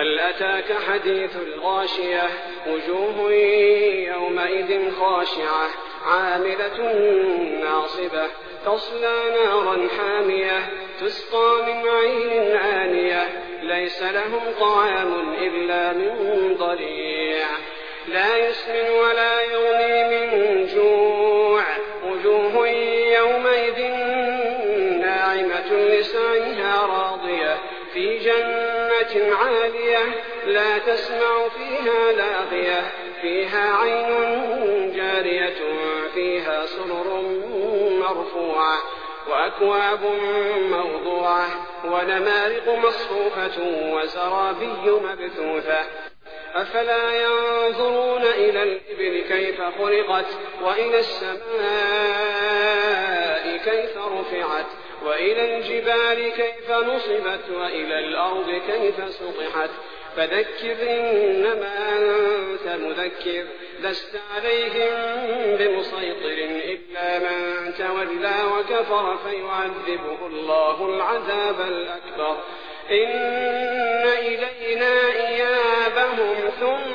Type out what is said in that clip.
هل أتاك حديث الغاشية وجوه يومئذ خاشعة عاملة ناصبة تصلى نارا حامية تسقى من عين آنية ليس لهم طعام إلا من ضريع لا يسمن ولا يغني من جوع وجوه يومئذ ناعمة لسعيها راضية في جنة عالية لا تسمع فيها لاغية فيها عين جارية فيها سرر مرفوعة وأكواب موضوعة ونمارق مصفوفة وزرابي مبثوثة أفلا ينظرون إلى الإبل كيف خلقت وإلى السماء كيف رفعت وإلى الجبال كيف نصبت وإلى الأرض كيف سطحت فذكر إنما أنت مذكر لست عليهم بمسيطر إلا من تولى وكفر فيعذبه الله العذاب الأكبر إن إلينا إيابهم ثم